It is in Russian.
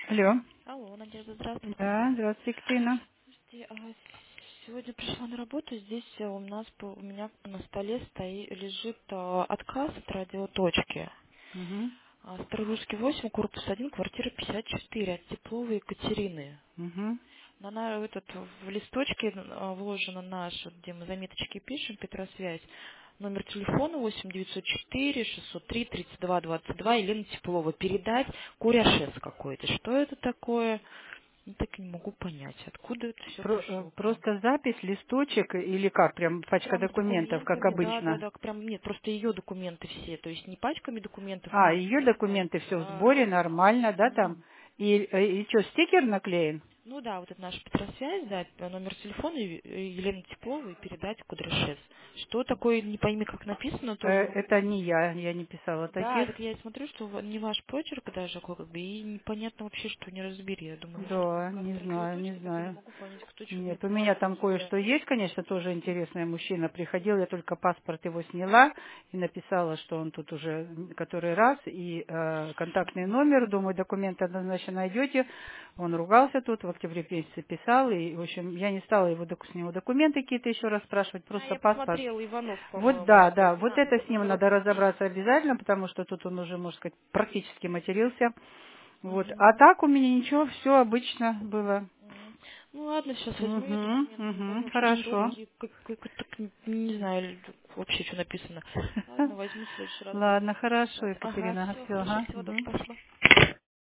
Алло. Алло, Надежда, здравствуйте. Да, здравствуйте, Екатерина. Слушайте, сегодня пришла на работу, здесь у меня на столе лежит отказ от радиоточки. Угу. Старорусский 8, корпус 1, квартира 54 от Тепловой Екатерины. Угу. В листочке вложено наш, вот где мы заметочки пишем, Петросвязь, номер телефона 8904 603 32 22, Елена Теплова. Передать куряшес какой-то. Что это такое? Ну, так и не могу понять, откуда это все пришло к нам. Просто запись, листочек или как? Прям пачка Прям с документов, как документами, да, да, обычно. да, прям нет, просто ее документы все, то есть не пачками документов, А, ее документы все в да. сборе, нормально, да, там? Мгм. И что, стикер наклеен? Ну да, вот это наша Петросвязь, да, номер телефона Елены Тепловой, передать Кудряшес. Что такое, не пойми, как написано тоже. Это не я не писала Да, таких. так я и смотрю, что не ваш почерк даже, как бы, и непонятно вообще, что не разбери. Я думаю, может, это Да, отказ не от знаю, не радиоточки, так я не знаю. могу понять, кто что мне Нет, у меня там положил. кое-что есть, конечно, тоже интересный мужчина. Приходил, я только паспорт его сняла и написала, что он тут уже который раз, и контактный номер, думаю, документы однозначно найдете. Он ругался тут, в октябре месяце писал, и, в общем, я не стала с него документы какие-то еще раз спрашивать, просто Я паспорт. посмотрела, Иванов, Вот по-моему. да, да, вот это с ним Номер. надо разобраться обязательно, потому что тут он уже, можно сказать, практически матерился. Вот. А Мгм. так у меня ничего, все обычно было. Мгм. Ну ладно, сейчас возьму я Угу, документы, не пойму угу, вообще, что хорошо. такие, так не знаю вообще, что написано. Ладно, возьму в следующий раз Ладно, документы хорошо, почитать. Ага, Екатерина. все, Все, хорошо, ага. всего Мгм. доброго, пошло.